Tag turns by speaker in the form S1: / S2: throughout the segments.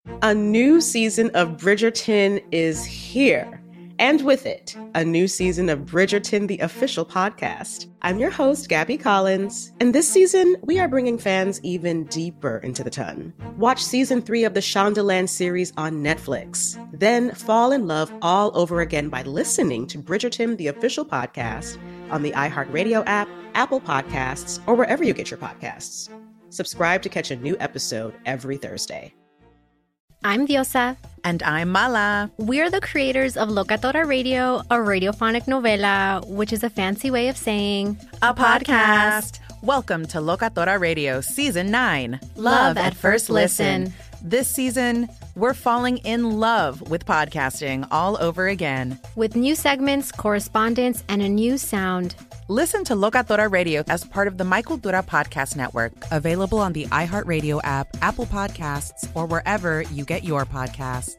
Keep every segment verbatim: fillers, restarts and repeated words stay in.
S1: A new season of Bridgerton is here. And with it, a new season of Bridgerton, the official podcast. I'm your host, Gabby Collins, and this season, we are bringing fans even deeper into the ton. Watch season three of the Shondaland series on Netflix. Then fall in love all over again by listening to Bridgerton, the official podcast, on the iHeartRadio app, Apple Podcasts, or wherever you get your podcasts. Subscribe to catch a new episode every Thursday.
S2: I'm Diosa.
S3: And I'm Mala.
S2: We're the creators of Locatora Radio, a radiophonic novela, which is a fancy way of saying
S3: a podcast. Welcome to Locatora Radio Season nine.
S2: Love, love at First Listen. listen.
S3: This season, we're falling in love with podcasting all over again.
S2: With new segments, correspondence, and a new sound.
S3: Listen to Locatora Radio as part of the My Cultura Podcast Network. Available on the iHeartRadio app, Apple Podcasts, or wherever you get your podcasts.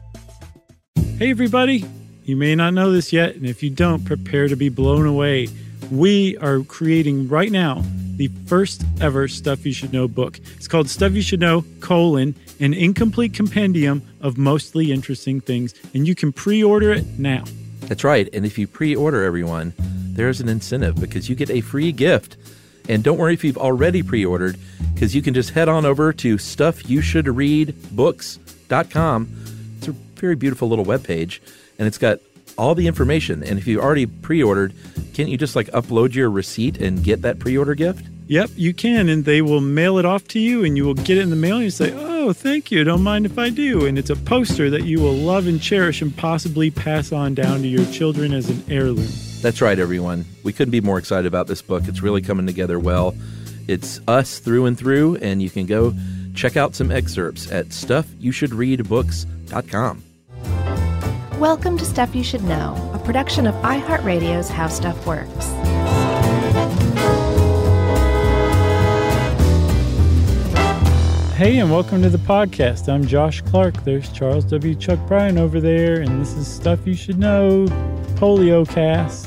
S4: Hey, everybody. You may not know this yet, and if you don't, prepare to be blown away. We are creating right now the first ever Stuff You Should Know book. It's called Stuff You Should Know, colon, an incomplete compendium of mostly interesting things, and you can pre-order it now.
S5: That's right, and if you pre-order, everyone, there's an incentive because you get a free gift. And don't worry if you've already pre-ordered, because you can just head on over to stuff you should read books dot com. It's a very beautiful little webpage, and it's got all the information. And if you already pre-ordered, can't you just like upload your receipt and get that pre-order gift?
S4: Yep, you can, and they will mail it off to you, and you will get it in the mail, and you say, oh, thank you, don't mind if I do. And it's a poster that you will love and cherish and possibly pass on down to your children as an heirloom.
S5: That's right, everyone. We couldn't be more excited about this book. It's really coming together well. It's us through and through, and you can go check out some excerpts at stuff you should read books dot com.
S6: Welcome to Stuff You Should Know, a production of iHeartRadio's How Stuff Works.
S4: Hey, and welcome to the podcast. I'm Josh Clark. There's Charles W. Chuck Bryan over there, and this is Stuff You Should Know, Polio Cast.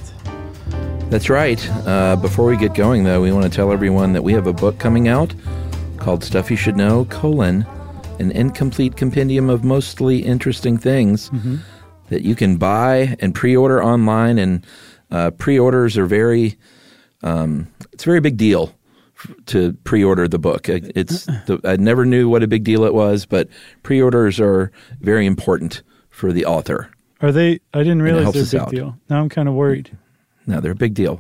S5: That's right. Uh, before we get going, though, we want to tell everyone that we have a book coming out called Stuff You Should Know, colon, an incomplete compendium of mostly interesting things mm-hmm. that you can buy and pre-order online. And uh, pre-orders are very, um, it's a very big deal to pre-order the book. It's the, I never knew what a big deal it was, but pre-orders are very important for the author.
S4: Are they? I didn't realize they're a big
S5: out.
S4: deal. Now I'm kind of worried.
S5: No, they're a big deal.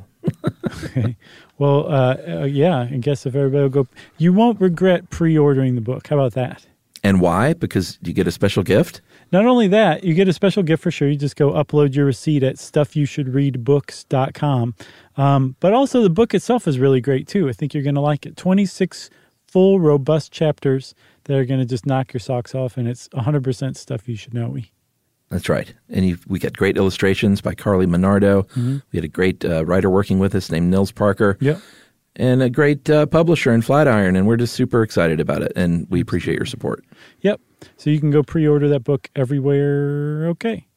S4: Okay. Well, uh, uh, yeah, I guess if everybody will go, you won't regret pre-ordering the book. How about that?
S5: And why? Because you get a special gift?
S4: Not only that, you get a special gift for sure. You just go upload your receipt at stuff you should read books dot com. Um, but also the book itself is really great too. I think you're going to like it. twenty-six full, robust chapters that are going to just knock your socks off, and it's one hundred percent stuff you should know.
S5: That's right. And you've, we got great illustrations by Carly Monardo. Mm-hmm. We had a great uh, writer working with us named Nils Parker.
S4: Yep.
S5: And a great uh, publisher in Flatiron, and we're just super excited about it, and we appreciate your support.
S4: Yep. So you can go pre-order that book everywhere. Okay.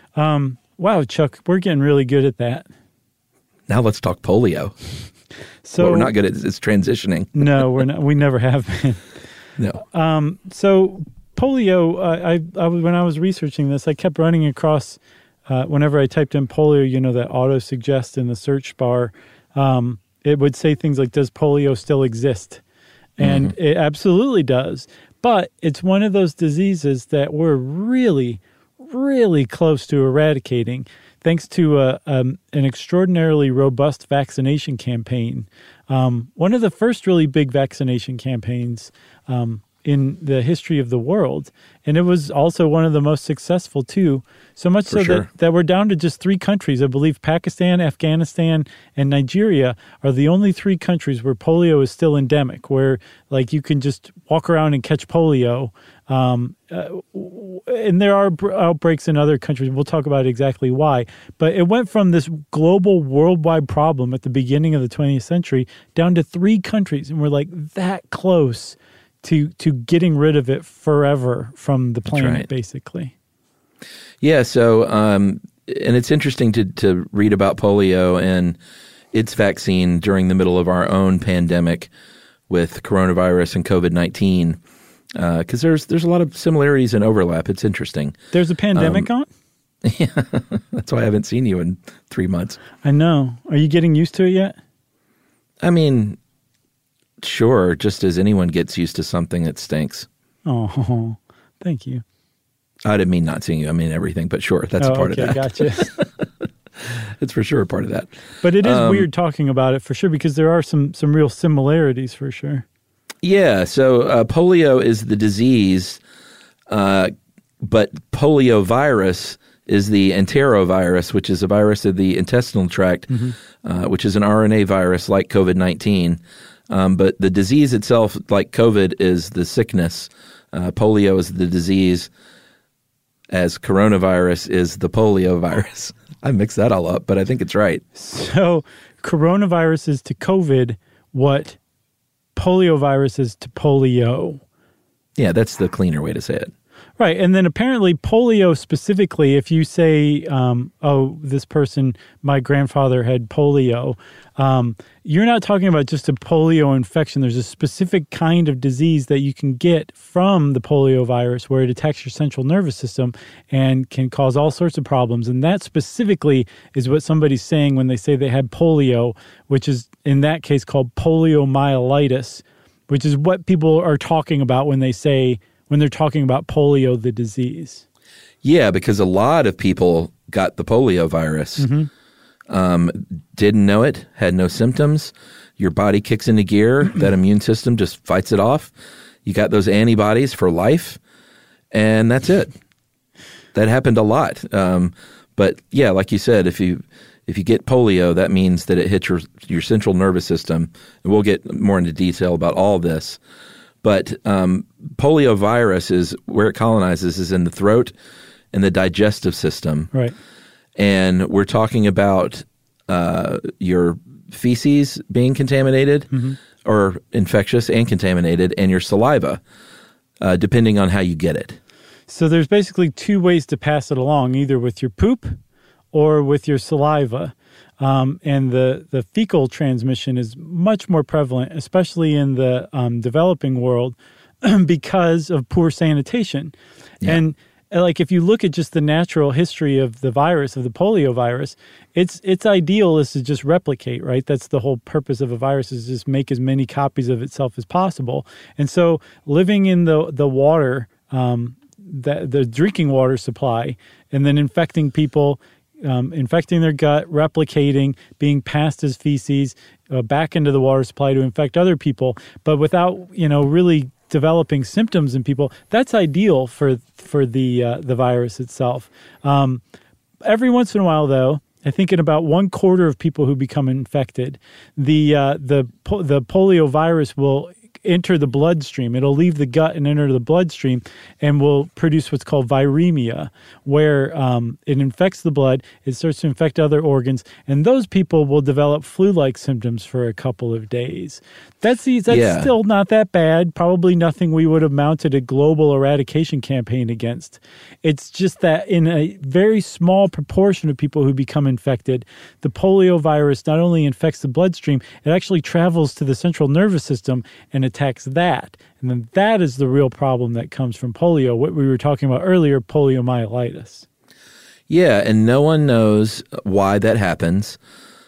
S4: Um, wow, Chuck, we're getting really good at that.
S5: Now let's talk polio.
S4: So
S5: what we're not good at is transitioning.
S4: No, we're not. We never have been.
S5: No.
S4: Um, so polio, uh, I, I when I was researching this, I kept running across, uh, whenever I typed in polio, you know, that auto-suggest in the search bar, um, it would say things like, does polio still exist? And mm-hmm. it absolutely does. But it's one of those diseases that we're really, really close to eradicating thanks to a, um, an extraordinarily robust vaccination campaign. Um, one of the first really big vaccination campaigns um, in the history of the world. And it was also one of the most successful, too. So much
S5: For
S4: so
S5: sure.
S4: that, that we're down to just three countries. I believe Pakistan, Afghanistan, and Nigeria are the only three countries where polio is still endemic, where like you can just walk around and catch polio. Um, uh, and there are outbreaks in other countries. We'll talk about exactly why. But it went from this global, worldwide problem at the beginning of the twentieth century down to three countries. And we're like that close to to getting rid of it forever from the planet, right. basically.
S5: Yeah, so, um, and it's interesting to, to read about polio and its vaccine during the middle of our own pandemic with coronavirus and COVID nineteen. Because uh, there's there's a lot of similarities and overlap. It's interesting.
S4: There's a pandemic
S5: um,
S4: on?
S5: Yeah, that's why I haven't seen you in three months.
S4: I know. Are you getting used to it yet?
S5: I mean, sure, just as anyone gets used to something that stinks.
S4: Oh, thank you.
S5: I didn't mean not seeing you. I mean everything, but sure, that's
S4: oh,
S5: a part
S4: okay,
S5: of that.
S4: Gotcha.
S5: It's for sure a part of that.
S4: But it is
S5: um,
S4: weird talking about it for sure because there are some, some real similarities for sure.
S5: Yeah, so uh, polio is the disease, uh, but poliovirus is the enterovirus, which is a virus of the intestinal tract, mm-hmm. uh, which is an R N A virus like COVID nineteen. Um, but the disease itself, like COVID, is the sickness. Uh, polio is the disease, as coronavirus is the polio virus. I mixed that all up, but I think it's right.
S4: So coronavirus is to COVID what poliovirus is to polio.
S5: Yeah, that's the cleaner way to say it.
S4: Right. And then apparently polio specifically, if you say, um, oh, this person, my grandfather had polio, um, you're not talking about just a polio infection. There's a specific kind of disease that you can get from the polio virus where it attacks your central nervous system and can cause all sorts of problems. And that specifically is what somebody's saying when they say they had polio, which is in that case called poliomyelitis, which is what people are talking about when they say when they're talking about polio, the disease.
S5: Yeah, because a lot of people got the polio virus, mm-hmm. um, didn't know it, had no symptoms. Your body kicks into gear. That immune system just fights it off. You got those antibodies for life, and that's it. That happened a lot. Um, but yeah, like you said, if you if you get polio, that means that it hits your your central nervous system. And we'll get more into detail about all this. But um, poliovirus is where it colonizes is in the throat and the digestive system.
S4: Right.
S5: And we're talking about uh, your feces being contaminated mm-hmm. or infectious and contaminated, and your saliva, uh, depending on how you get it.
S4: So there's basically two ways to pass it along, either with your poop or with your saliva. Um, and the, the fecal transmission is much more prevalent, especially in the um, developing world, because of poor sanitation. Yeah. And like if you look at just the natural history of the virus, of the polio virus, its its ideal is to just replicate, right? That's the whole purpose of a virus, is just make as many copies of itself as possible. And so living in the the water, um, the, the drinking water supply, and then infecting people, Um, infecting their gut, replicating, being passed as feces uh, back into the water supply to infect other people, but without, you know, really developing symptoms in people. That's ideal for for the uh, the virus itself. Um, every once in a while, though, I think in about one quarter of people who become infected, the uh, the the polio virus will enter the bloodstream. It'll leave the gut and enter the bloodstream and will produce what's called viremia, where um, it infects the blood, it starts to infect other organs, and those people will develop flu-like symptoms for a couple of days. That's, that's yeah. still not that bad, probably nothing we would have mounted a global eradication campaign against. It's just that in a very small proportion of people who become infected, the polio virus not only infects the bloodstream, it actually travels to the central nervous system and attacks that. And then that is the real problem that comes from polio, what we were talking about earlier, poliomyelitis.
S5: Yeah, and no one knows why that happens.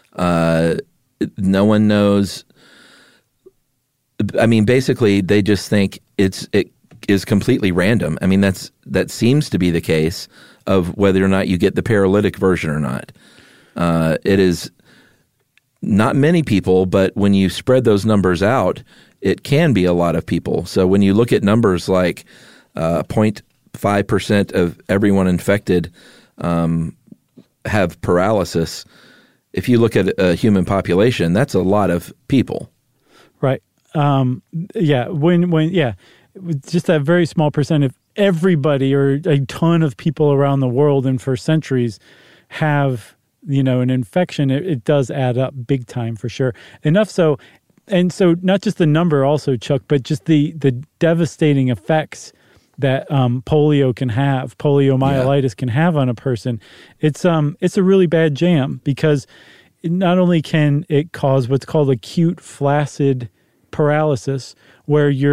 S5: Uh, no one knows. I mean, basically, they just think it's it is completely random. I mean, that's that seems to be the case of whether or not you get the paralytic version or not. Uh, it is not many people, but when you spread those numbers out, it can be a lot of people. So when you look at numbers like uh, zero point five percent of everyone infected um, have paralysis, if you look at a human population, that's a lot of people.
S4: Right. Um, yeah. When, when, yeah, just that very small percent of everybody or a ton of people around the world and for centuries have, you know, an infection, it, it does add up big time for sure. Enough so, and so not just the number also, Chuck, but just the, the devastating effects that um, polio can have, poliomyelitis yeah. can have on a person. It's um it's a really bad jam because it not only can it cause what's called acute flaccid paralysis, where your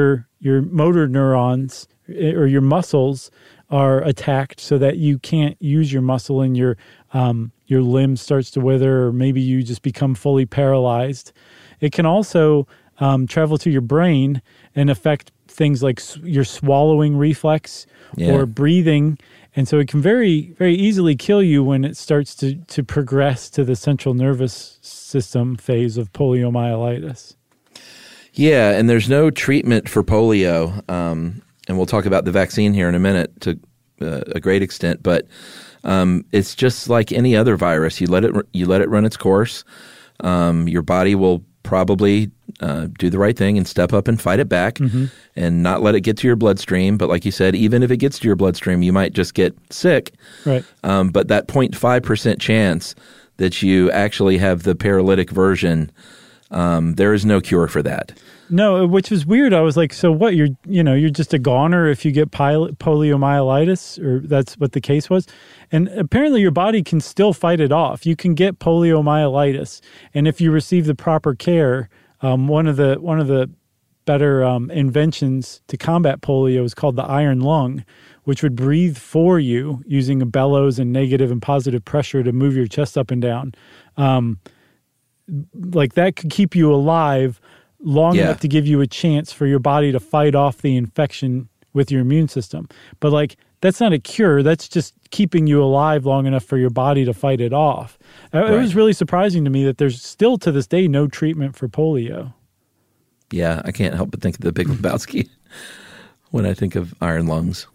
S4: your motor neurons or your muscles are attacked so that you can't use your muscle and your um, your limb starts to wither, or maybe you just become fully paralyzed. It can also um, travel to your brain and affect things like s- your swallowing reflex
S5: Yeah.
S4: or breathing. And so it can very, very easily kill you when it starts to, to progress to the central nervous system phase of poliomyelitis.
S5: Yeah, and there's no treatment for polio. Um, and we'll talk about the vaccine here in a minute to uh, a great extent. But um, it's just like any other virus. You let it you let it run its course. Um, your body will probably uh, do the right thing and step up and fight it back mm-hmm. and not let it get to your bloodstream. But like you said, even if it gets to your bloodstream, you might just get sick.
S4: Right.
S5: Um, but that zero point five percent chance that you actually have the paralytic version, um, there is no cure for that.
S4: No, which was weird. I was like, so what? You're, you know, you're just a goner if you get pil- poliomyelitis, or that's what the case was. And apparently your body can still fight it off. You can get poliomyelitis. And if you receive the proper care, um, one of the one of the better um, inventions to combat polio is called the iron lung, which would breathe for you using a bellows and negative and positive pressure to move your chest up and down. Um, like that could keep you alive long
S5: Yeah.
S4: enough to give you a chance for your body to fight off the infection with your immune system. But like, that's not a cure. That's just keeping you alive long enough for your body to fight it off. Right. It was really surprising to me that there's still to this day no treatment for polio.
S5: Yeah, I can't help but think of the Big Lebowski when I think of iron lungs.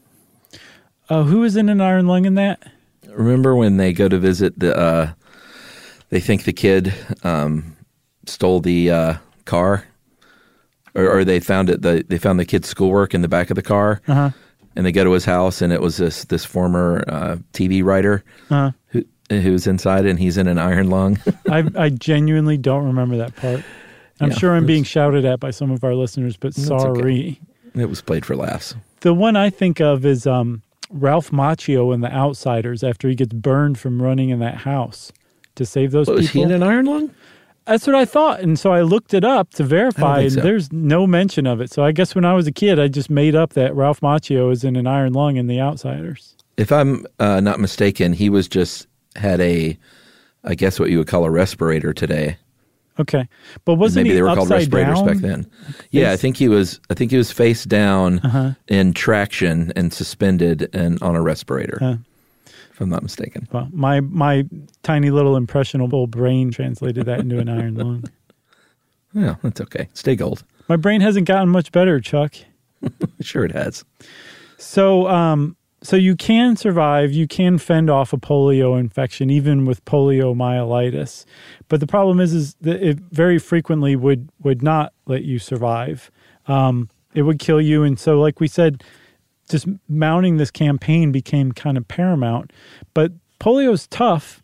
S4: Uh, who is in an iron lung in that?
S5: Remember when they go to visit the, uh, they think the kid um, stole the uh, car? Or, or they found it. The, they found the kid's schoolwork in the back of the car,
S4: uh-huh.
S5: and they go to his house, and it was this this former uh, T V writer
S4: uh-huh.
S5: who who's inside, and he's in an iron lung.
S4: I, I genuinely don't remember that part. I'm
S5: Yeah,
S4: sure I'm being shouted at by some of our listeners, but sorry.
S5: Okay. It was played for laughs.
S4: The one I think of is um, Ralph Macchio in The Outsiders after he gets burned from running in that house to save those
S5: What,
S4: people.
S5: was he in an iron lung?
S4: That's what I thought. And so I looked it up to verify, and
S5: so.
S4: there's no mention of it. So I guess when I was a kid, I just made up that Ralph Macchio is in an iron lung in The Outsiders.
S5: If I'm uh, not mistaken, he was just had a, I guess what you would call a respirator today.
S4: Okay. But wasn't
S5: Maybe
S4: he
S5: they were called
S4: upside
S5: respirators
S4: down?
S5: back then. Yeah, I think he was. I think he was face down
S4: Uh-huh.
S5: in traction and suspended and on a respirator.
S4: Uh,
S5: if I'm not mistaken.
S4: well, my my tiny little impressionable brain translated that into an iron lung.
S5: Yeah, that's okay. Stay gold.
S4: My brain hasn't gotten much better, Chuck.
S5: Sure, it has.
S4: So, um, so you can survive. You can fend off a polio infection, even with poliomyelitis. But the problem is, is that it very frequently would would not let you survive. Um, it would kill you. And so, like we said, just mounting this campaign became kind of paramount. But polio is tough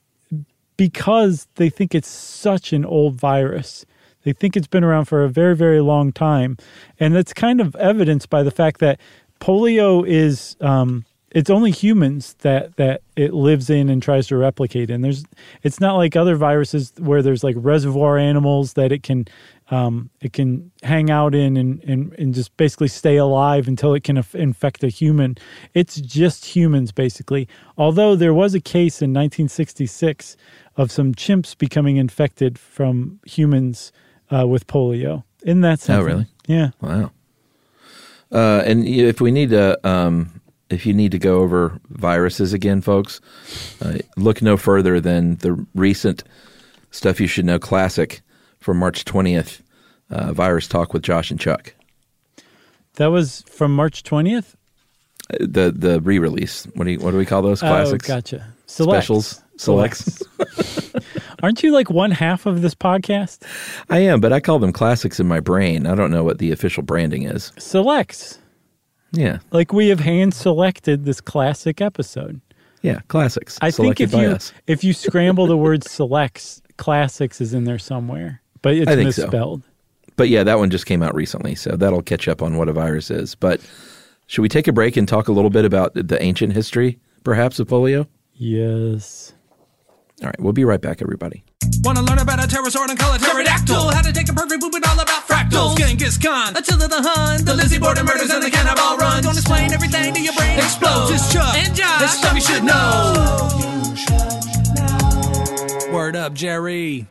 S4: because they think it's such an old virus. They think it's been around for a very, very long time. And that's kind of evidenced by the fact that polio is, um, it's only humans that, that it lives in and tries to replicate in. There's, it's not like other viruses where there's like reservoir animals that it can, um, it can hang out in and, and, and just basically stay alive until it can inf- infect a human. It's just humans, basically. Although there was a case in nineteen sixty-six of some chimps becoming infected from humans uh, with polio. Isn't that something?
S5: Oh, really?
S4: Yeah.
S5: Wow. Uh, and if we need to, um, if you need to go over viruses again, folks, uh, look no further than the recent Stuff You Should Know Classic from March twentieth, uh, Virus Talk with Josh and Chuck.
S4: That was from March twentieth?
S5: Uh, the the re-release. What do you, what do we call those classics?
S4: Oh, gotcha. Selects.
S5: Specials? Selects?
S4: Aren't you like one half of this podcast?
S5: I am, but I call them classics in my brain. I don't know what the official branding is.
S4: Selects.
S5: Yeah.
S4: Like we have hand selected this classic episode.
S5: Yeah, classics.
S4: I think
S5: selected
S4: if
S5: by
S4: you
S5: us.
S4: if you scramble the word selects, classics is in there somewhere. But it's
S5: I think so.
S4: misspelled.
S5: But yeah, that one just came out recently, so that'll catch up on what a virus is. But should we take a break and talk a little bit about the ancient history, perhaps, of polio?
S4: Yes.
S5: All right, we'll be right back, everybody.
S7: Wanna learn about a pterosaur and call it pterodactyl? How to take a perfect poop and all about fractals. Genghis Khan, Attila the Hun, the Lizzie Borden murders and the cannibal runs. Gonna explain everything to your brain explodes. It's Chuck and Josh. It's stuff you should know. Word up, Jerry.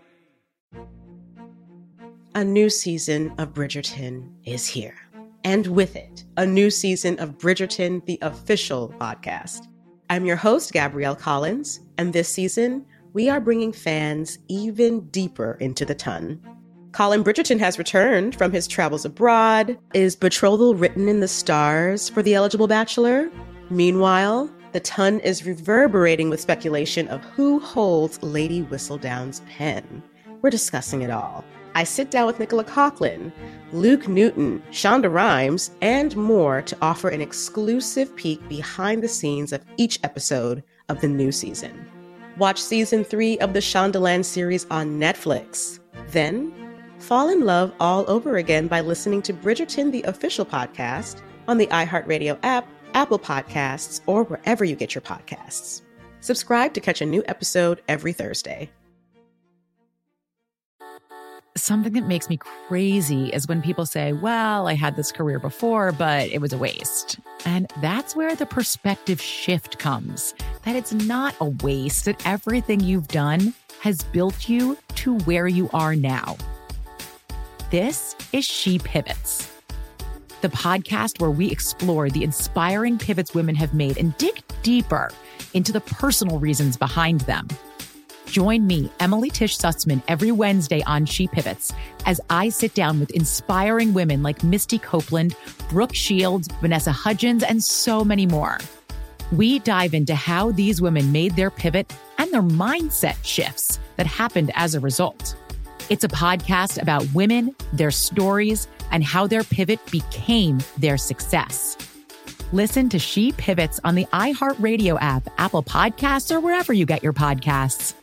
S1: A new season of Bridgerton is here. And with it, a new season of Bridgerton, the official podcast. I'm your host, Gabrielle Collins, and this season, we are bringing fans even deeper into the ton. Colin Bridgerton has returned from his travels abroad. Is betrothal written in the stars for the eligible bachelor? Meanwhile, the ton is reverberating with speculation of who holds Lady Whistledown's pen. We're discussing it all. I sit down with Nicola Coughlan, Luke Newton, Shonda Rhimes, and more to offer an exclusive peek behind the scenes of each episode of the new season. Watch season three of the Shondaland series on Netflix. Then, fall in love all over again by listening to Bridgerton, the official podcast, on the iHeartRadio app, Apple Podcasts, or wherever you get your podcasts. Subscribe to catch a new episode every Thursday.
S3: Something that makes me crazy is when people say, well, I had this career before, but it was a waste. And that's where the perspective shift comes, that it's not a waste, that everything you've done has built you to where you are now. This is She Pivots, the podcast where we explore the inspiring pivots women have made and dig deeper into the personal reasons behind them. Join me, Emily Tish Sussman, every Wednesday on She Pivots as I sit down with inspiring women like Misty Copeland, Brooke Shields, Vanessa Hudgens, and so many more. We dive into how these women made their pivot and their mindset shifts that happened as a result. It's a podcast about women, their stories, and how their pivot became their success. Listen to She Pivots on the iHeartRadio app, Apple Podcasts, or wherever you get your podcasts.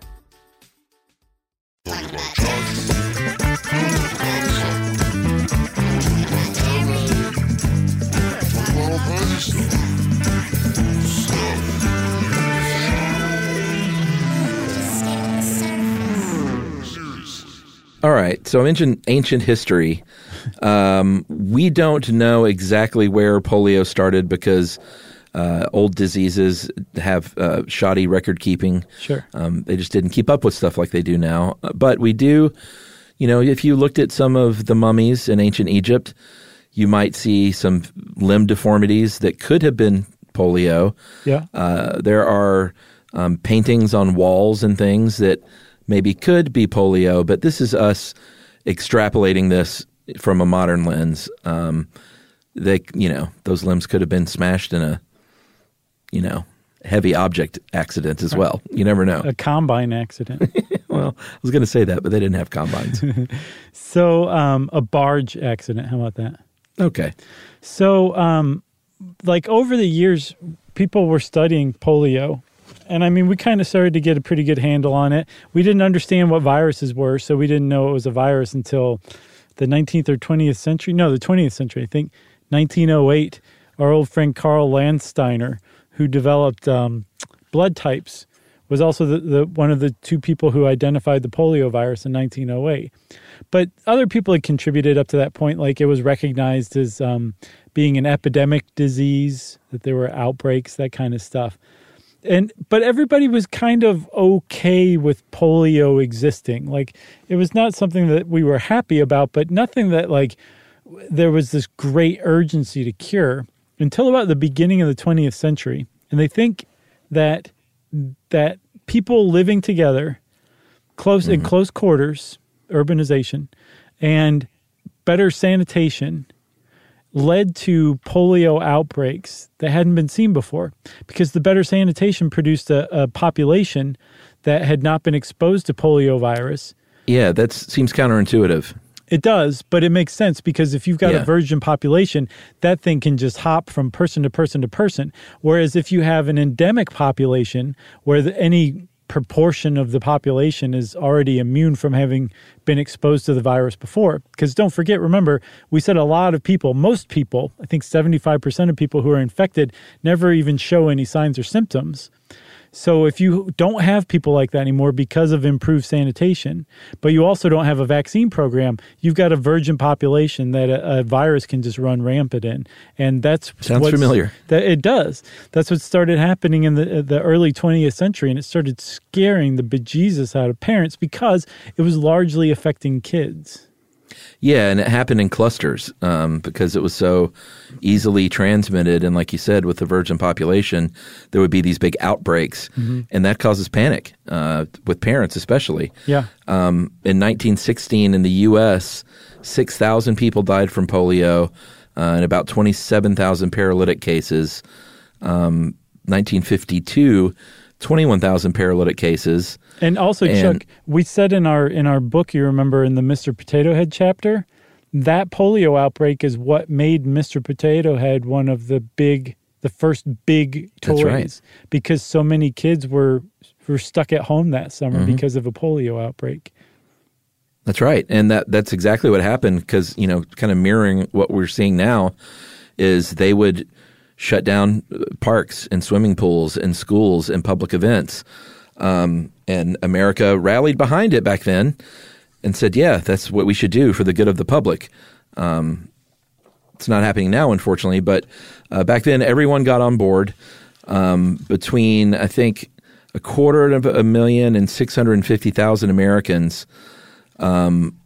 S5: All right, so I mentioned ancient history. Um, we don't know exactly where polio started because uh, old diseases have uh, shoddy record keeping.
S4: Sure.
S5: Um, they just didn't keep up with stuff like they do now. But we do, you know, if you looked at some of the mummies in ancient Egypt, you might see some limb deformities that could have been polio.
S4: Yeah.
S5: Uh, there are um, paintings on walls and things that maybe could be polio, but this is us extrapolating this from a modern lens. Um, they, you know, those limbs could have been smashed in a, you know, heavy object accident as well. You never know.
S4: A combine accident.
S5: Well, I was going to say that, but they didn't have combines.
S4: So um, a barge accident. How about that?
S5: Okay.
S4: So um, like over the years, people were studying polio. And I mean, we kind of started to get a pretty good handle on it. We didn't understand what viruses were, so we didn't know it was a virus until the nineteenth or twentieth century. No, the twentieth century, I think, nineteen oh eight. Our old friend Carl Landsteiner, who developed um, blood types, was also the, the one of the two people who identified the polio virus in nineteen oh eight. But other people had contributed up to that point, like it was recognized as um, being an epidemic disease, that there were outbreaks, that kind of stuff. And but everybody was kind of okay with polio existing. Like it was not something that we were happy about, but nothing that like there was this great urgency to cure until about the beginning of the twentieth century. And they think that that people living together, close mm-hmm. in close quarters, urbanization, and better sanitation led to polio outbreaks that hadn't been seen before, because the better sanitation produced a, a population that had not been exposed to polio virus.
S5: Yeah, that seems counterintuitive.
S4: It does, but it makes sense because if you've got
S5: yeah.
S4: a virgin population, that thing can just hop from person to person to person. Whereas if you have an endemic population where the, any proportion of the population is already immune from having been exposed to the virus before. Because don't forget, remember, we said a lot of people, most people, I think seventy-five percent of people who are infected never even show any signs or symptoms. So if you don't have people like that anymore because of improved sanitation, but you also don't have a vaccine program, you've got a virgin population that a, a virus can just run rampant in. And that's
S5: Sounds familiar.
S4: That it does. That's what started happening in the the early twentieth century, and it started scaring the bejesus out of parents because it was largely affecting kids.
S5: Yeah, and it happened in clusters um, because it was so easily transmitted. And like you said, with the virgin population, there would be these big outbreaks, mm-hmm. and that causes panic uh, with parents especially.
S4: Yeah.
S5: Um, in nineteen sixteen in the U S, six thousand people died from polio uh, and about twenty-seven thousand paralytic cases. Um, nineteen fifty-two, twenty-one thousand paralytic cases.
S4: And also, and, Chuck, we said in our in our book, you remember in the Mister Potato Head chapter, that polio outbreak is what made Mister Potato Head one of the big, the first big toys. That's right. Because so many kids were were stuck at home that summer mm-hmm. because of a polio outbreak.
S5: That's right. And that that's exactly what happened because, you know, kind of mirroring what we're seeing now is they would shut down parks and swimming pools and schools and public events. Um, and America rallied behind it back then and said, yeah, that's what we should do for the good of the public. Um, it's not happening now, unfortunately, but uh, back then everyone got on board. Um, between, I think, a quarter of a million and six hundred fifty thousand Americans um,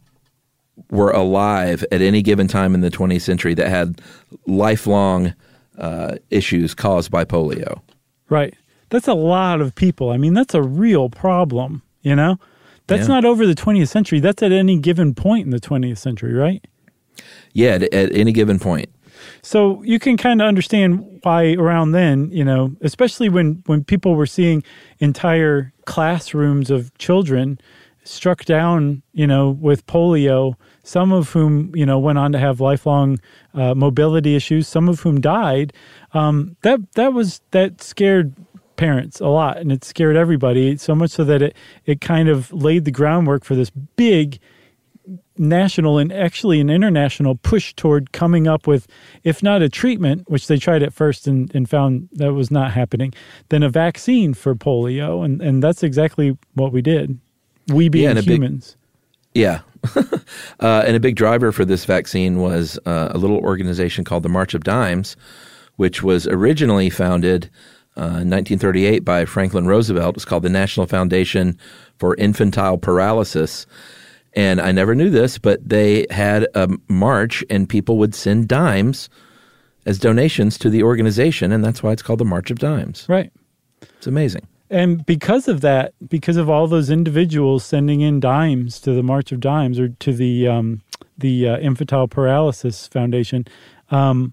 S5: were alive at any given time in the twentieth century that had lifelong uh, issues caused by polio.
S4: Right. That's a lot of people. I mean, that's a real problem, you know? That's
S5: yeah.
S4: not over the twentieth century. That's at any given point in the twentieth century, right?
S5: Yeah, at, at any given point.
S4: So you can kind of understand why around then, you know, especially when, when people were seeing entire classrooms of children struck down, you know, with polio, some of whom, you know, went on to have lifelong uh, mobility issues, some of whom died. Um, that that was that scared parents a lot, and it scared everybody so much so that it it kind of laid the groundwork for this big national and actually an international push toward coming up with, if not a treatment, which they tried at first and, and found that was not happening, then a vaccine for polio, and and that's exactly what we did. We being
S5: yeah,
S4: humans.
S5: Big, yeah. uh, and a big driver for this vaccine was uh, a little organization called the March of Dimes, which was originally founded Uh, in nineteen thirty-eight by Franklin Roosevelt. It was called the National Foundation for Infantile Paralysis. And I never knew this, but they had a march and people would send dimes as donations to the organization, and that's why it's called the March of Dimes.
S4: Right.
S5: It's amazing.
S4: And because of that, because of all those individuals sending in dimes to the March of Dimes or to the um, the uh, Infantile Paralysis Foundation, um,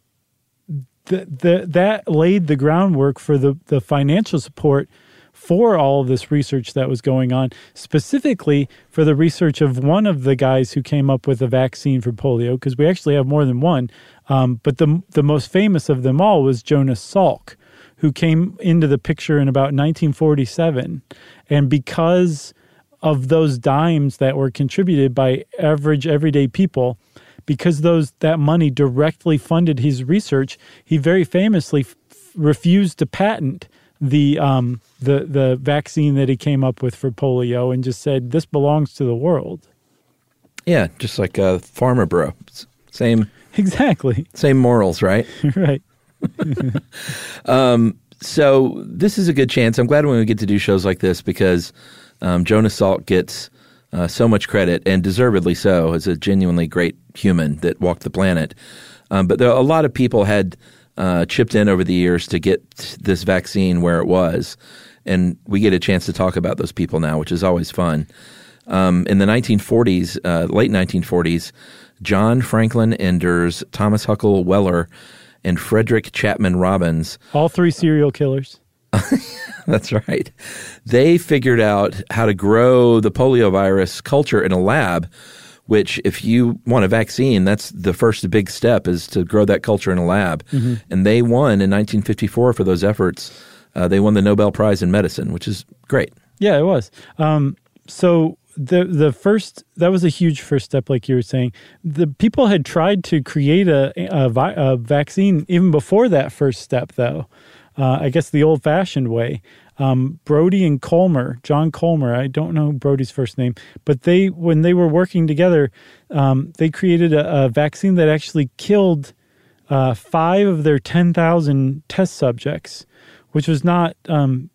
S4: The, the, that laid the groundwork for the, the financial support for all of this research that was going on, specifically for the research of one of the guys who came up with a vaccine for polio, because we actually have more than one. Um, but the the most famous of them all was Jonas Salk, who came into the picture in about nineteen forty-seven. And because of those dimes that were contributed by average, everyday people, because those that money directly funded his research, he very famously f- refused to patent the um, the the vaccine that he came up with for polio, and just said, "This belongs to the world."
S5: Yeah, just like a farmer bro. Same
S4: exactly.
S5: Same morals, right?
S4: Right.
S5: um, so this is a good chance. I'm glad when we get to do shows like this because um, Jonas Salk gets Uh, so much credit, and deservedly so, as a genuinely great human that walked the planet. Um, but there, a lot of people had uh, chipped in over the years to get this vaccine where it was, and we get a chance to talk about those people now, which is always fun. Um, in the nineteen forties, uh, late nineteen forties, John Franklin Enders, Thomas Huckle Weller, and Frederick Chapman Robbins,
S4: all three serial killers.
S5: That's right. They figured out how to grow the poliovirus culture in a lab, which if you want a vaccine, that's the first big step is to grow that culture in a lab. Mm-hmm. And they won in nineteen fifty-four for those efforts. Uh, they won the Nobel Prize in Medicine, which is great.
S4: Yeah, it was. Um, so the the first that was a huge first step, like you were saying. The people had tried to create a a, vi- a vaccine even before that first step, though. Uh, I guess the old-fashioned way. Um, Brody and Colmer, John Colmer, I don't know Brody's first name, but they when they were working together, um, they created a, a vaccine that actually killed uh, five of their ten thousand test subjects, which was not. Um,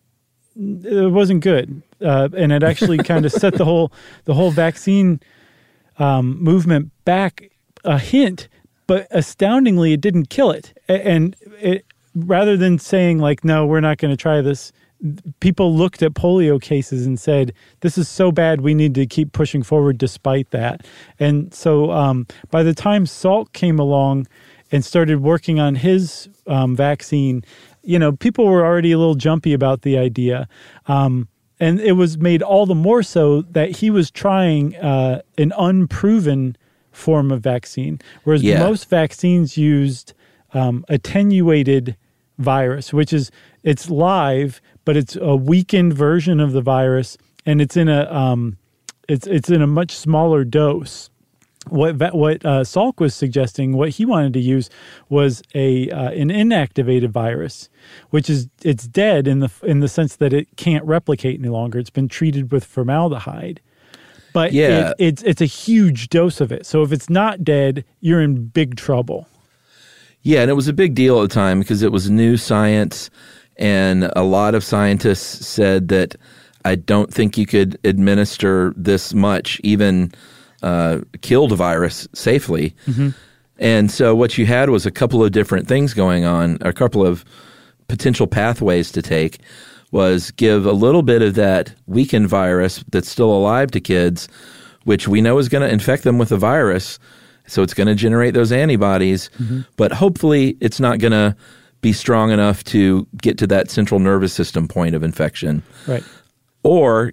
S4: it wasn't good. Uh, and it actually kind of set the whole the whole vaccine um, movement back a hint, but astoundingly, it didn't kill it. And it, rather than saying like, "No, we're not going to try this," people looked at polio cases and said, "This is so bad, we need to keep pushing forward despite that." And so, um, by the time Salk came along and started working on his um, vaccine, you know, people were already a little jumpy about the idea. Um, And it was made all the more so that he was trying uh, an unproven form of vaccine, whereas
S5: Yeah.
S4: most vaccines used um, attenuated virus, which is it's live, but it's a weakened version of the virus, and it's in a um, it's it's in a much smaller dose. What what uh, Salk was suggesting, what he wanted to use was a uh, an inactivated virus, which is it's dead in the in the sense that it can't replicate any longer. It's been treated with formaldehyde, but
S5: Yeah.
S4: it, it's it's a huge dose of it. So if it's not dead, you're in big trouble.
S5: Yeah, and it was a big deal at the time because it was new science, and a lot of scientists said that I don't think you could administer this much, even uh, kill the virus safely. Mm-hmm. And so what you had was a couple of different things going on, a couple of potential pathways to take. Was give a little bit of that weakened virus that's still alive to kids, which we know is going to infect them with the virus. So it's going to generate those antibodies, mm-hmm. but hopefully it's not going to be strong enough to get to that central nervous system point of infection.
S4: Right.
S5: Or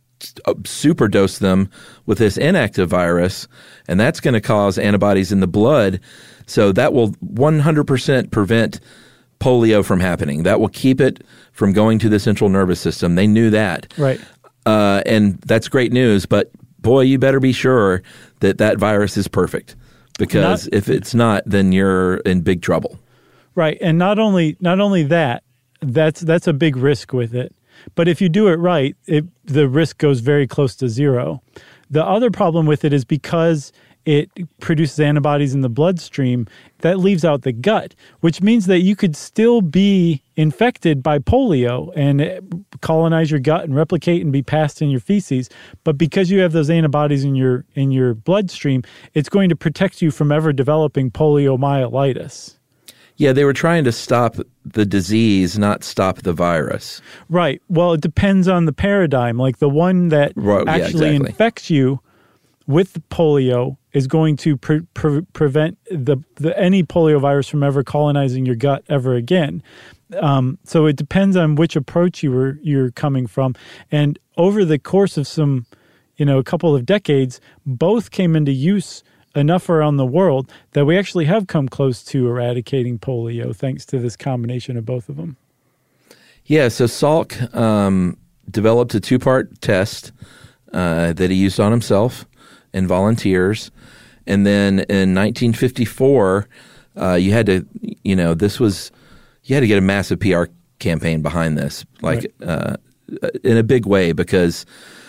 S5: superdose them with this inactive virus, and that's going to cause antibodies in the blood. So that will one hundred percent prevent polio from happening. That will keep it from going to the central nervous system. They knew that.
S4: Right.
S5: Uh, and that's great news, but boy, you better be sure that that virus is perfect, because
S4: not,
S5: if it's not, then you're in big trouble.
S4: Right. And not only not only that, that's that's a big risk with it. But if you do it right, it, the risk goes very close to zero. The other problem with it is because it produces antibodies in the bloodstream, that leaves out the gut, which means that you could still be infected by polio and colonize your gut and replicate and be passed in your feces. But because you have those antibodies in your in your bloodstream, it's going to protect you from ever developing poliomyelitis.
S5: Yeah, they were trying to stop the disease, not stop the virus.
S4: Right. Well, it depends on the paradigm. Like the one that
S5: Right, yeah,
S4: actually
S5: exactly.
S4: infects you with polio is going to pre- pre- prevent the, the any polio virus from ever colonizing your gut ever again. Um, so it depends on which approach you were you're coming from. And over the course of some, you know, a couple of decades, both came into use enough around the world that we actually have come close to eradicating polio thanks to this combination of both of them.
S5: Yeah, so Salk um, developed a two-part test uh, that he used on himself and volunteers. And then in nineteen fifty-four, uh, you had to, you know, this was, you had to get a massive P R campaign behind this, like
S4: Right.
S5: uh, in a big way, because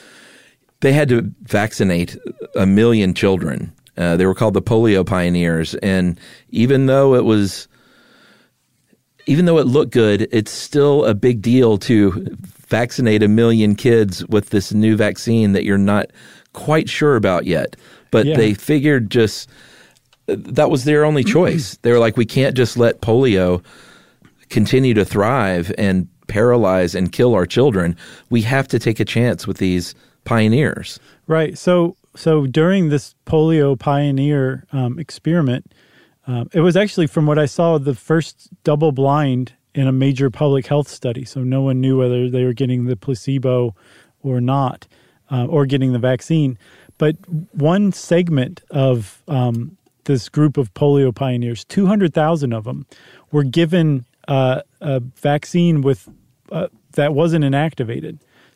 S5: they had to vaccinate a million children. Uh, they were called the polio pioneers. And even though it was, even though it looked good, it's still a big deal to vaccinate a million kids with this new vaccine that you're not quite sure about yet. But
S4: Yeah.
S5: they figured just that was their only choice. They were like, we can't just let polio continue to thrive and paralyze and kill our children. We have to take a chance with these pioneers.
S4: Right. So so during this polio pioneer um, experiment, um, it was actually, from what I saw, the first double blind in a major public health study. So no one knew whether they were getting the placebo or not, uh, or getting the vaccine. But one segment of um, this group of polio pioneers, two hundred thousand of them, were given uh, a vaccine with uh, that wasn't inactivated.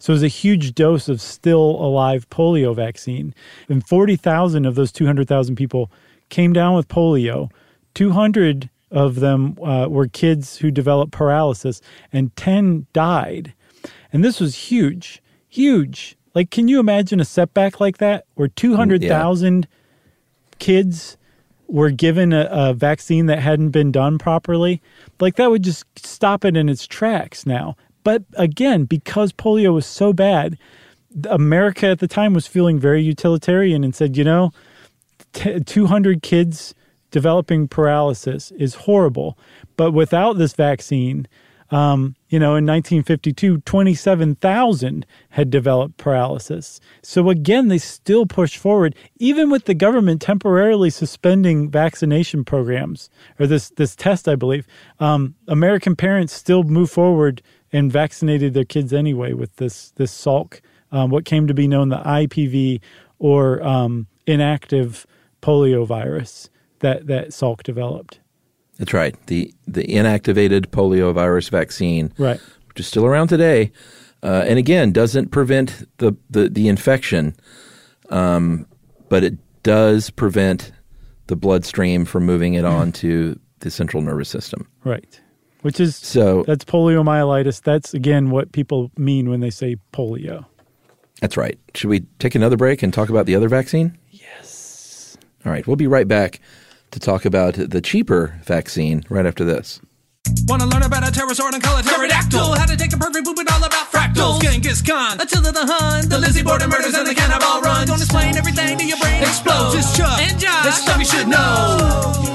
S4: So it was a huge dose of still alive polio vaccine. And forty thousand of those two hundred thousand people came down with polio. two hundred of them uh, were kids who developed paralysis, and ten died. And this was huge, huge. Like, can you imagine a setback like that where two hundred thousand yeah. kids were given a, a vaccine that hadn't been done properly? Like, that would just stop it in its tracks now. But again, because polio was so bad, America at the time was feeling very utilitarian and said, you know, t- two hundred kids developing paralysis is horrible. But without this vaccine, um, you know, in nineteen fifty-two, twenty-seven thousand had developed paralysis. So again, they still pushed forward, even with the government temporarily suspending vaccination programs, or this this test, I believe. Um, American parents still moved forward and vaccinated their kids anyway with this this Salk, um, what came to be known the I P V, or um, inactive polio virus that, that Salk developed.
S5: That's right. The the inactivated poliovirus vaccine,
S4: right,
S5: which is still around today, uh, and again doesn't prevent the the, the infection, um, but it does prevent the bloodstream from moving it on to the central nervous system.
S4: Right. Which is,
S5: so
S4: that's poliomyelitis. That's, again, what people mean when they say polio.
S5: That's right. Should we take another break and talk about the other vaccine?
S4: Yes.
S5: All right. We'll be right back to talk about the cheaper vaccine right after this.
S7: Want to learn about a pterosaur and call it pterodactyl? How to take a perfect poop and all about fractals. Genghis Khan, Attila the Hun, the Lizzie Borden murders and the cannibal run. Don't explain everything to your brain explodes. It's Chuck and Josh. It's stuff you should know.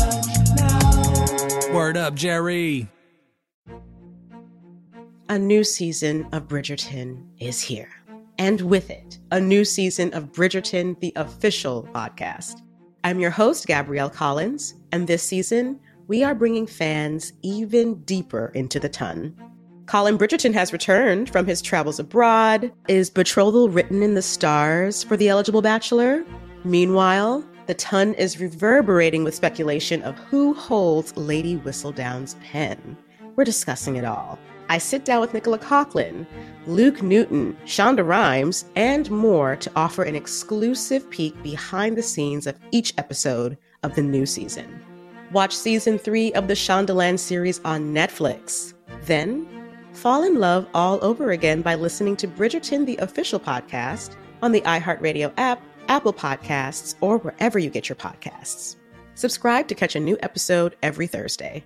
S7: Word up, Jerry.
S1: A new season of Bridgerton is here. And with it, a new season of Bridgerton, the official podcast. I'm your host, Gabrielle Collins, and this season, we are bringing fans even deeper into the ton. Colin Bridgerton has returned from his travels abroad. Is betrothal written in the stars for the eligible bachelor? Meanwhile, the ton is reverberating with speculation of who holds Lady Whistledown's pen. We're discussing it all. I sit down with Nicola Coughlan, Luke Newton, Shonda Rhimes, and more to offer an exclusive peek behind the scenes of each episode of the new season. Watch season three of the Shondaland series on Netflix. Then, fall in love all over again by listening to Bridgerton, the official podcast, on the iHeartRadio app, Apple Podcasts, or wherever you get your podcasts. Subscribe to catch a new episode every Thursday.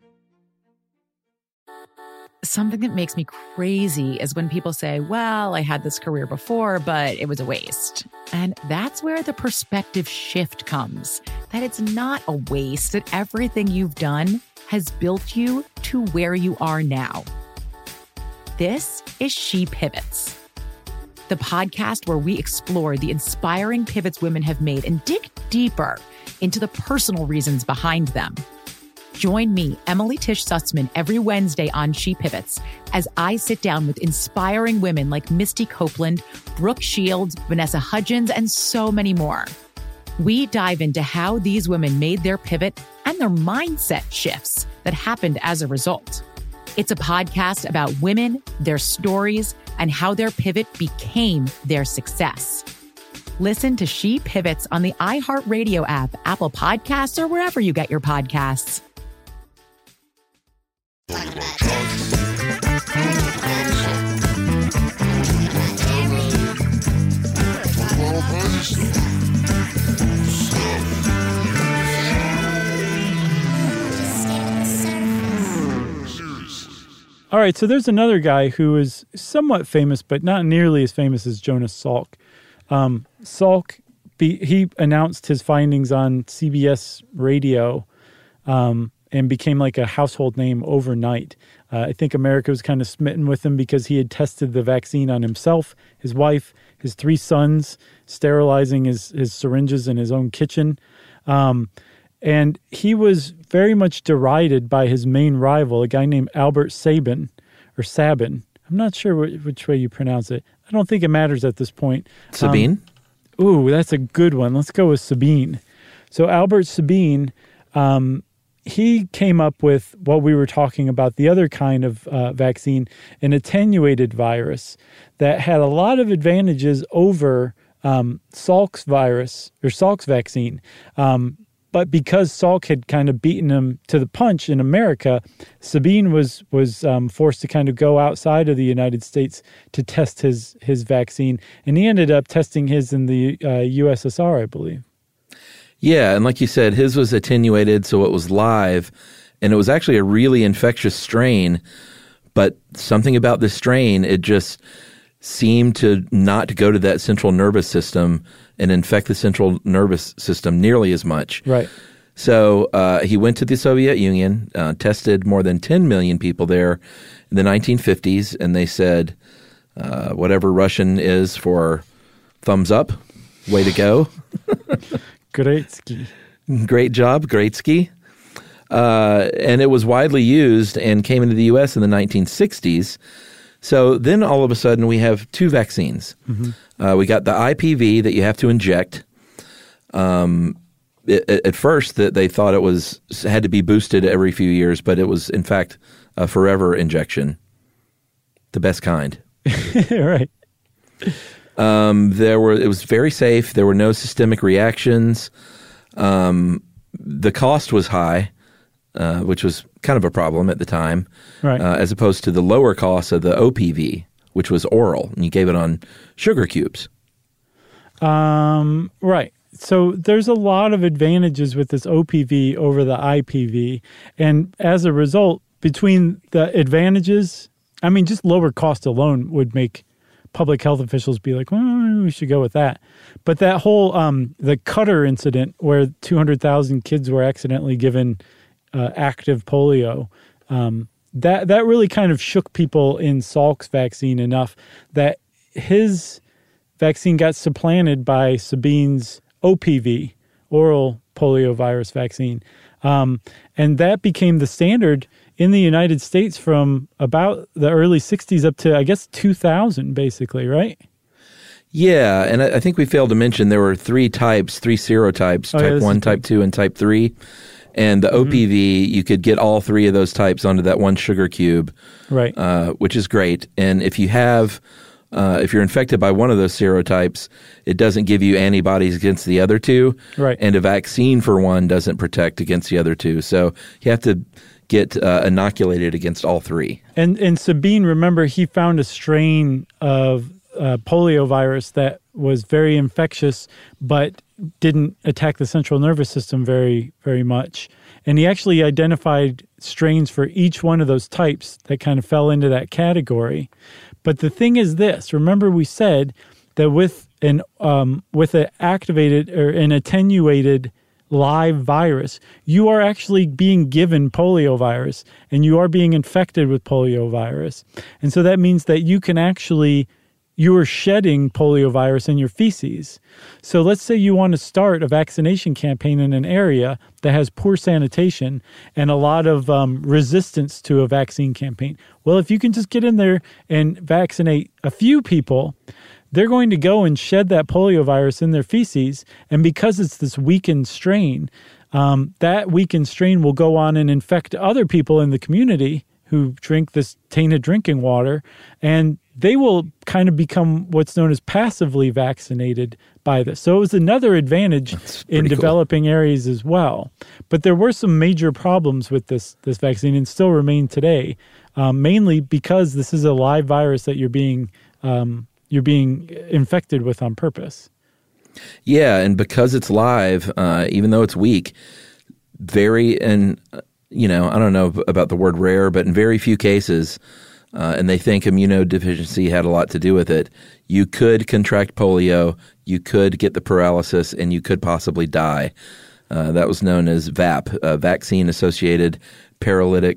S3: Something that makes me crazy is when people say, well, I had this career before, but it was a waste. And that's where the perspective shift comes, that it's not a waste, that everything you've done has built you to where you are now. This is She Pivots, the podcast where we explore the inspiring pivots women have made and dig deeper into the personal reasons behind them. Join me, Emily Tish Sussman, every Wednesday on She Pivots as I sit down with inspiring women like Misty Copeland, Brooke Shields, Vanessa Hudgens, and so many more. We dive into how these women made their pivot and their mindset shifts that happened as a result. It's a podcast about women, their stories, and how their pivot became their success. Listen to She Pivots on the iHeartRadio app, Apple Podcasts, or wherever you get your podcasts.
S4: All right, so there's another guy who is somewhat famous, but not nearly as famous as Jonas Salk. Um, Salk, be, he announced his findings on C B S radio um, and became like a household name overnight. Uh, I think America was kind of smitten with him because he had tested the vaccine on himself, his wife, his three sons, sterilizing his, his syringes in his own kitchen. Um, and he was very much derided by his main rival, a guy named Albert Sabin, or Sabin. I'm not sure which, which way you pronounce it. I don't think it matters at this point.
S5: Sabine?
S4: Um, ooh, that's a good one. Let's go with Sabine. So Albert Sabine um, he came up with what we were talking about, the other kind of uh, vaccine, an attenuated virus that had a lot of advantages over um, Salk's virus or Salk's vaccine. Um, but because Salk had kind of beaten him to the punch in America, Sabin was was um, forced to kind of go outside of the United States to test his his vaccine, and he ended up testing his in the uh, U S S R, I believe.
S5: Yeah, and like you said, his was attenuated, so it was live, and it was actually a really infectious strain, but something about this strain, it just seemed to not go to that central nervous system and infect the central nervous system nearly as much.
S4: Right.
S5: So uh, he went to the Soviet Union, uh, tested more than ten million people there in the nineteen fifties, and they said, uh, whatever Russian is for thumbs up, way to go.
S4: Greatsky.
S5: Great job, Greatsky. Uh, and it was widely used and came into the U S in the nineteen sixties. So then all of a sudden we have two vaccines. Mm-hmm. Uh, we got the I P V that you have to inject. Um, it, at first, that they thought it was had to be boosted every few years, but it was in fact a forever injection, the best kind.
S4: Right.
S5: Um, there were it was very safe. There were no systemic reactions. Um, the cost was high, uh, which was kind of a problem at the time,
S4: right.
S5: uh, as opposed to the lower cost of the O P V, which was oral, and you gave it on sugar cubes.
S4: Um, right. So there's a lot of advantages with this O P V over the I P V, and as a result, between the advantages, I mean, just lower cost alone would make public health officials be like, well, we should go with that. But that whole, um, the Qatar incident where two hundred thousand kids were accidentally given uh, active polio, um, that, that really kind of shook people in Salk's vaccine enough that his vaccine got supplanted by Sabin's O P V, oral poliovirus vaccine. Um, and that became the standard in the United States from about the early sixties up to, I guess, two thousand, basically, right?
S5: Yeah, and I, I think we failed to mention there were three types, three serotypes,
S4: oh,
S5: type
S4: yeah,
S5: one, type two, and type three. And the mm-hmm. O P V, you could get all three of those types onto that one sugar cube,
S4: right?
S5: Uh, which is great. And if you have, uh, if you're infected by one of those serotypes, it doesn't give you antibodies against the other two.
S4: Right.
S5: And a vaccine for one doesn't protect against the other two. So you have to get uh, inoculated against all three.
S4: And and Sabin, remember, he found a strain of uh, polio virus that was very infectious, but didn't attack the central nervous system very, very much. And he actually identified strains for each one of those types that kind of fell into that category. But the thing is this, remember we said that with an um, with an activated or an attenuated live virus, you are actually being given polio virus and you are being infected with polio virus. And so that means that you can actually, you are shedding polio virus in your feces. So let's say you want to start a vaccination campaign in an area that has poor sanitation and a lot of um, resistance to a vaccine campaign. Well, if you can just get in there and vaccinate a few people, they're going to go and shed that polio virus in their feces. And because it's this weakened strain, um, that weakened strain will go on and infect other people in the community who drink this tainted drinking water. And they will kind of become what's known as passively vaccinated by this. So it was another advantage in
S5: cool.
S4: developing areas as well. But there were some major problems with this, this vaccine and still remain today, um, mainly because this is a live virus that you're being um, you're being infected with on purpose.
S5: Yeah, and because it's live, uh, even though it's weak, very, and, you know, I don't know about the word rare, but in very few cases, uh, and they think immunodeficiency had a lot to do with it, you could contract polio, you could get the paralysis, and you could possibly die. Uh, that was known as V A P, uh, vaccine-associated paralytic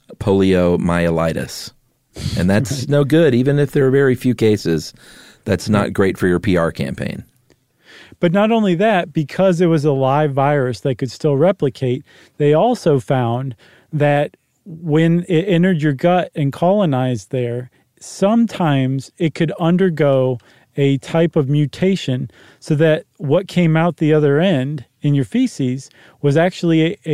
S5: poliomyelitis. And that's right. No good, even if there are very few cases. That's not great for your P R campaign.
S4: But not only that, because it was a live virus that could still replicate, they also found that when it entered your gut and colonized there, sometimes it could undergo a type of mutation so that what came out the other end in your feces was actually a, a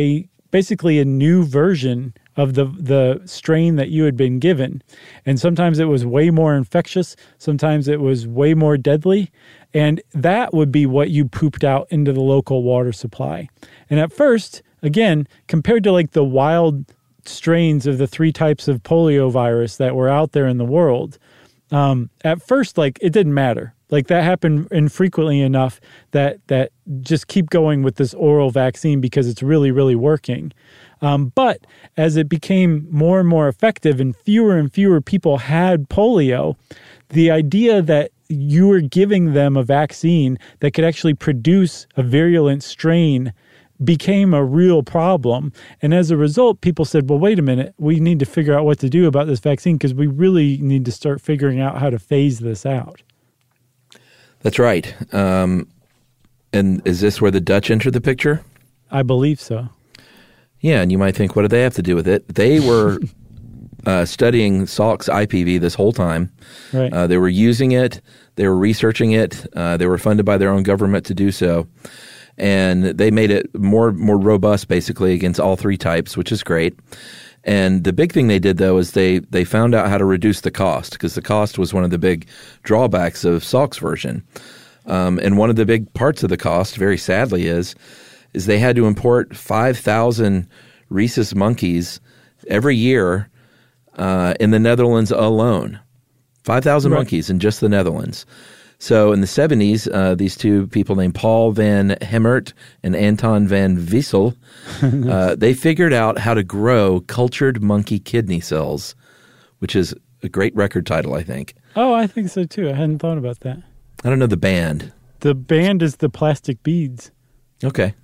S4: basically a new version of the the strain that you had been given. And sometimes it was way more infectious, sometimes it was way more deadly, and that would be what you pooped out into the local water supply. And at first, again, compared to like the wild strains of the three types of polio virus that were out there in the world, um, at first, like, it didn't matter. Like, that happened infrequently enough that that just keep going with this oral vaccine because it's really, really working. Um, but as it became more and more effective and fewer and fewer people had polio, the idea that you were giving them a vaccine that could actually produce a virulent strain became a real problem. And as a result, people said, well, wait a minute, we need to figure out what to do about this vaccine because we really need to start figuring out how to phase this out.
S5: That's right. Um, and is this where the Dutch entered the picture?
S4: I believe so.
S5: Yeah, and you might think, what do they have to do with it? They were uh, studying Salk's I P V this whole time.
S4: Right.
S5: Uh, they were using it. They were researching it. Uh, they were funded by their own government to do so. And they made it more more robust, basically, against all three types, which is great. And the big thing they did, though, is they, they found out how to reduce the cost, because the cost was one of the big drawbacks of Salk's version. Um, and one of the big parts of the cost, very sadly, is is they had to import five thousand rhesus monkeys every year uh, in the Netherlands alone. five thousand right. monkeys in just the Netherlands. So in the seventies, uh, these two people named Paul van Hemert and Anton van Wiesel, uh, they figured out how to grow cultured monkey kidney cells, which is a great record title, I think.
S4: Oh, I think so too. I hadn't thought about that.
S5: I don't know the band.
S4: The band is the Plastic Beads.
S5: Okay.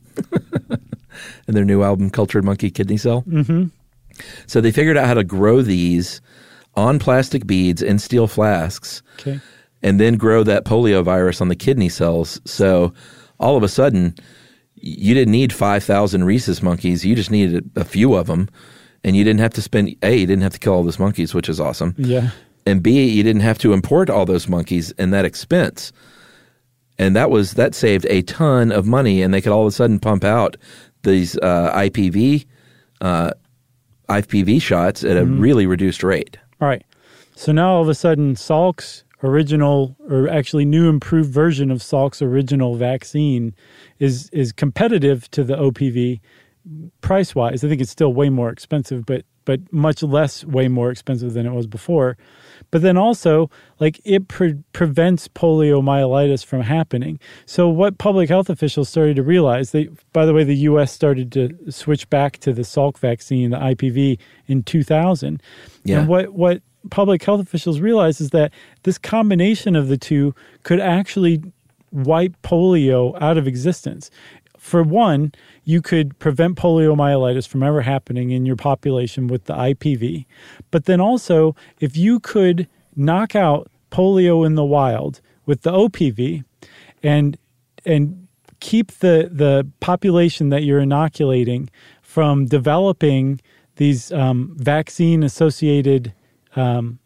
S5: And their new album, Cultured Monkey Kidney Cell?
S4: Mm-hmm.
S5: So they figured out how to grow these on plastic beads in steel flasks.
S4: Okay.
S5: And then grow that polio virus on the kidney cells. So all of a sudden, you didn't need five thousand rhesus monkeys. You just needed a few of them. And you didn't have to spend, A, you didn't have to kill all those monkeys, which is awesome.
S4: Yeah.
S5: And B, you didn't have to import all those monkeys and that expense. And that was that saved a ton of money. And they could all of a sudden pump out these uh, I P V, uh, I P V shots at a mm-hmm. really reduced rate.
S4: All right. So now all of a sudden, Salk's original, or actually new improved version of Salk's original vaccine is is competitive to the O P V price-wise. I think it's still way more expensive, but but much less way more expensive than it was before. But then also, like, it pre- prevents poliomyelitis from happening. So what public health officials started to realize, they, by the way, the U S started to switch back to the Salk vaccine, the I P V, in two thousand.
S5: Yeah.
S4: And what what public health officials realized is that this combination of the two could actually wipe polio out of existence. For one, you could prevent poliomyelitis from ever happening in your population with the I P V. But then also, if you could knock out polio in the wild with the O P V and and keep the, the population that you're inoculating from developing these um, vaccine-associated um,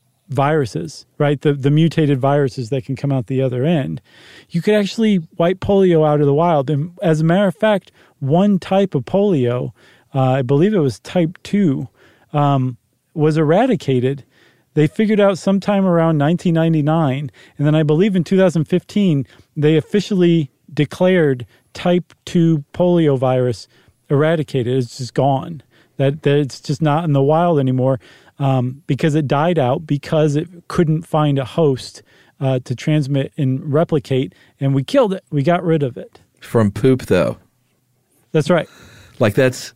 S4: viruses, right? The the mutated viruses that can come out the other end, you could actually wipe polio out of the wild. And as a matter of fact, one type of polio, uh, I believe it was type two, um, was eradicated. They figured out sometime around nineteen ninety-nine. And then I believe in two thousand fifteen, they officially declared type two polio virus eradicated. It's just gone. That, that it's just not in the wild anymore. Um, because it died out because it couldn't find a host uh, to transmit and replicate, and we killed it. We got rid of it.
S5: From poop, though.
S4: That's right.
S5: Like, that's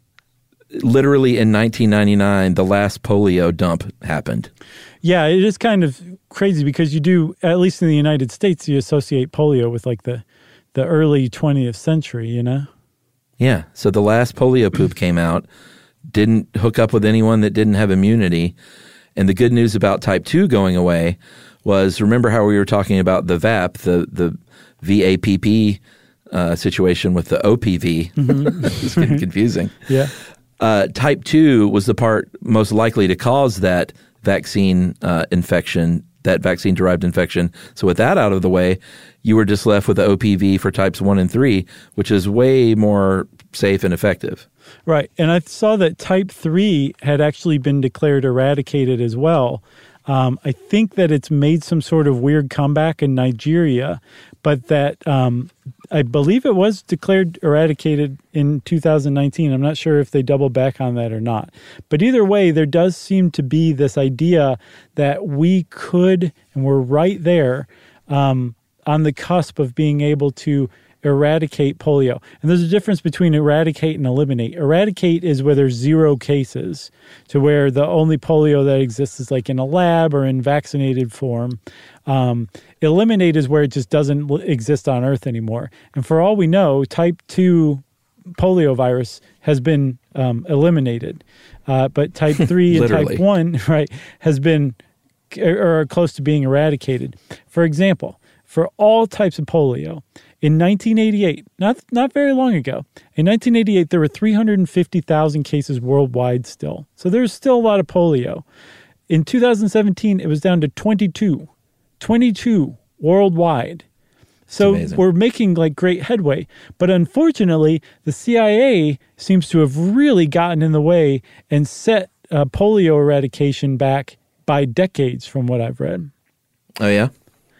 S5: literally in nineteen ninety-nine, the last polio dump happened.
S4: Yeah, it is kind of crazy because you do, at least in the United States, you associate polio with like the, the early twentieth century, you know?
S5: Yeah, so the last polio poop came out, didn't hook up with anyone that didn't have immunity. And the good news about type two going away was, remember how we were talking about the V A P, the, the V A P P uh, situation with the O P V? Mm-hmm. It's getting confusing.
S4: Yeah.
S5: Uh, type two was the part most likely to cause that vaccine uh, infection, that vaccine-derived infection. So with that out of the way, you were just left with the O P V for types one and three, which is way more safe and effective.
S4: Right. And I saw that type three had actually been declared eradicated as well. Um, I think that it's made some sort of weird comeback in Nigeria, but that um, I believe it was declared eradicated in two thousand nineteen. I'm not sure if they double back on that or not. But either way, there does seem to be this idea that we could, and we're right there um, on the cusp of being able to eradicate polio. And there's a difference between eradicate and eliminate. Eradicate is where there's zero cases, to where the only polio that exists is like in a lab or in vaccinated form. Um, eliminate is where it just doesn't exist on Earth anymore. And for all we know, type two polio virus has been um, eliminated. Uh, but type three and type one, right, has been or are close to being eradicated. For example, for all types of polio, in nineteen eighty-eight, not not very long ago, in nineteen eighty-eight, there were three hundred fifty thousand cases worldwide still. So there's still a lot of polio. In two thousand seventeen, it was down to twenty-two. twenty-two worldwide. So we're making like great headway. But unfortunately, the C I A seems to have really gotten in the way and set uh, polio eradication back by decades from what I've read.
S5: Oh, yeah?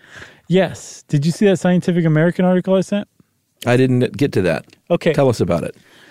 S4: Yes. Did you see that Scientific American article I sent?
S5: I didn't get to that.
S4: Okay.
S5: Tell us about it.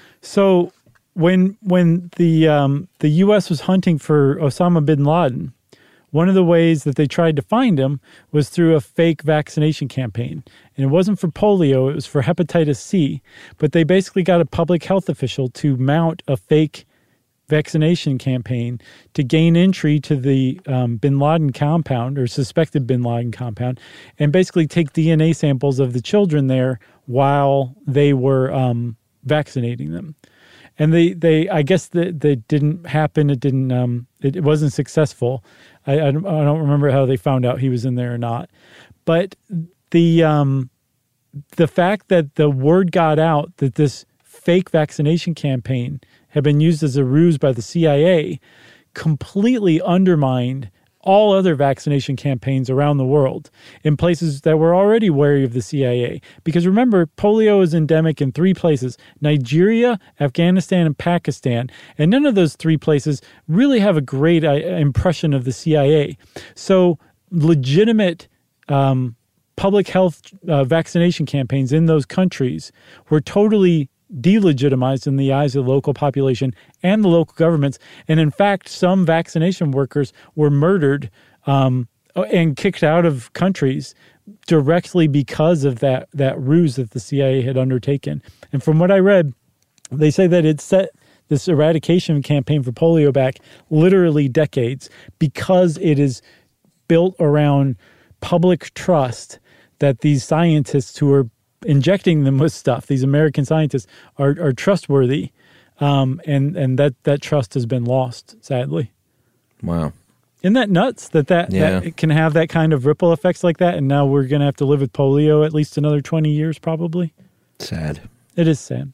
S4: So when when the um, the U S was hunting for Osama bin Laden, one of the ways that they tried to find him was through a fake vaccination campaign. And it wasn't for polio, it was for hepatitis C. But they basically got a public health official to mount a fake vaccination campaign to gain entry to the um, bin Laden compound or suspected bin Laden compound and basically take D N A samples of the children there while they were um, vaccinating them. And they, they I guess that that didn't happen. It didn't, um, it, it wasn't successful. I, I, don't, I don't remember how they found out he was in there or not. But the um, the fact that the word got out that this fake vaccination campaign had been used as a ruse by the C I A completely undermined all other vaccination campaigns around the world in places that were already wary of the C I A. Because remember, polio is endemic in three places: Nigeria, Afghanistan, and Pakistan. And none of those three places really have a great uh, impression of the C I A. So legitimate um, public health uh, vaccination campaigns in those countries were totally delegitimized in the eyes of the local population and the local governments. And in fact, some vaccination workers were murdered um, and kicked out of countries directly because of that, that ruse that the C I A had undertaken. And from what I read, they say that it set this eradication campaign for polio back literally decades because it is built around public trust that these scientists who are injecting them with stuff, these American scientists, are, are trustworthy. Um, and and that, that trust has been lost, sadly.
S5: Wow.
S4: Isn't that nuts that that,
S5: yeah.
S4: that it can have that kind of ripple effects like that? And now we're going to have to live with polio at least another twenty years, probably.
S5: Sad.
S4: It is sad.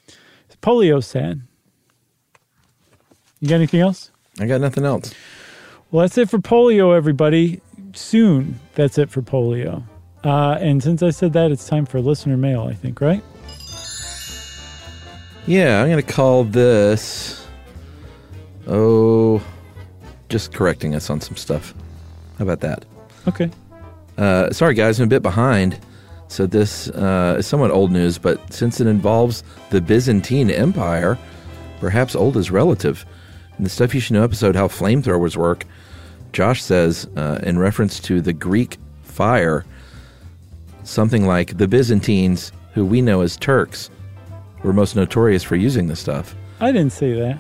S4: Polio's sad. You got anything else?
S5: I got nothing else.
S4: Well, that's it for polio, everybody. Soon, that's it for polio. Uh, and since I said that, it's time for listener mail, I think, right?
S5: Yeah, I'm going to call this, oh, just correcting us on some stuff. How about that?
S4: Okay.
S5: Uh, sorry, guys, I'm a bit behind. So this uh, is somewhat old news, but since it involves the Byzantine Empire, perhaps old is relative. In the Stuff You Should Know episode, How Flamethrowers Work, Josh says, uh, in reference to the Greek fire, something like the Byzantines, who we know as Turks, were most notorious for using this stuff.
S4: I didn't say that.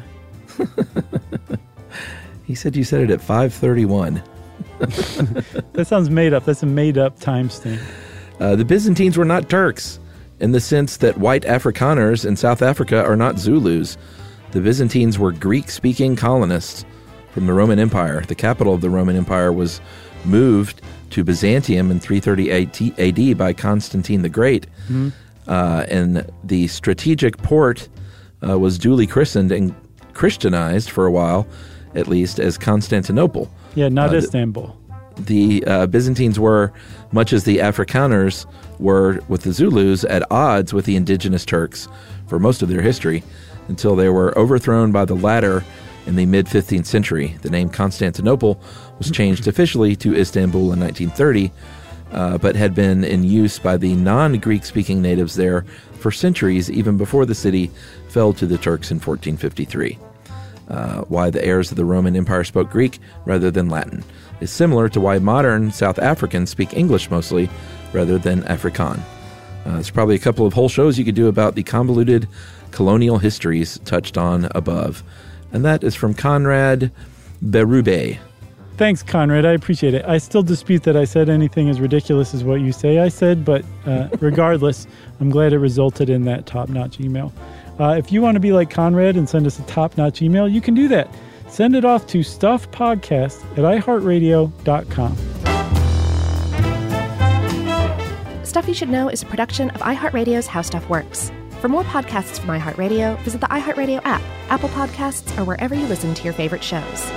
S5: He said you said it at five thirty-one.
S4: That sounds made up. That's a made-up timestamp.
S5: Uh, the Byzantines were not Turks, in the sense that white Afrikaners in South Africa are not Zulus. The Byzantines were Greek-speaking colonists from the Roman Empire. The capital of the Roman Empire was moved to Byzantium in three thirty A D by Constantine the Great. Mm-hmm. Uh, and the strategic port uh, was duly christened and Christianized for a while, at least, as Constantinople.
S4: Yeah, not
S5: uh,
S4: Istanbul.
S5: The, the uh, Byzantines were, much as the Afrikaners were with the Zulus, at odds with the indigenous Turks for most of their history. until they were overthrown by the latter in the mid-fifteenth century. The name Constantinople was changed officially to Istanbul in nineteen thirty, uh, but had been in use by the non-Greek-speaking natives there for centuries, even before the city fell to the Turks in fourteen fifty-three. Uh, why the heirs of the Roman Empire spoke Greek rather than Latin is similar to why modern South Africans speak English mostly rather than Afrikaans. Uh, there's probably a couple of whole shows you could do about the convoluted colonial histories touched on above. And that is from Conrad Berube.
S4: Thanks, Conrad. I appreciate it. I still dispute that I said anything as ridiculous as what you say I said, but uh, regardless, I'm glad it resulted in that top-notch email. Uh, if you want to be like Conrad and send us a top-notch email, you can do that. Send it off to stuffpodcast at i heart radio dot com.
S6: Stuff You Should Know is a production of iHeartRadio's How Stuff Works. For more podcasts from iHeartRadio, visit the iHeartRadio app, Apple Podcasts, or wherever you listen to your favorite shows.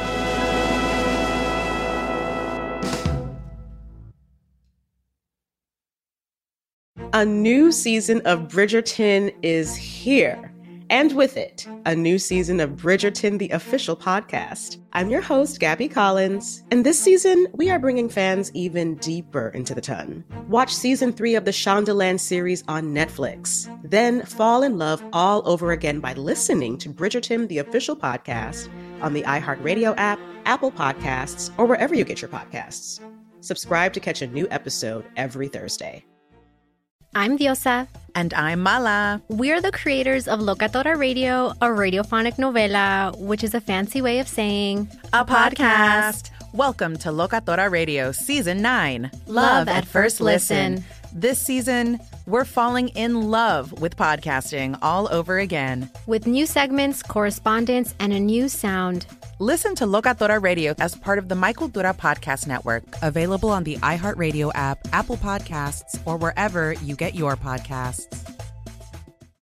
S1: A new season of Bridgerton is here. And with it, a new season of Bridgerton, the official podcast. I'm your host, Gabby Collins, and this season, we are bringing fans even deeper into the ton. Watch season three of the Shondaland series on Netflix. Then fall in love all over again by listening to Bridgerton, the official podcast, on the iHeartRadio app, Apple Podcasts, or wherever you get your podcasts. Subscribe to catch a new episode every Thursday.
S2: I'm Diosa.
S3: And I'm Mala.
S2: We're the creators of Locatora Radio, a radiophonic novela, which is a fancy way of saying
S3: a podcast. Welcome to Locatora Radio Season nine.
S2: Love at First Listen.
S3: This season, we're falling in love with podcasting all over again.
S2: With new segments, correspondence, and a new sound.
S3: Listen to Locatora Radio as part of the My Cultura Podcast Network. Available on the iHeartRadio app, Apple Podcasts, or wherever you get your podcasts.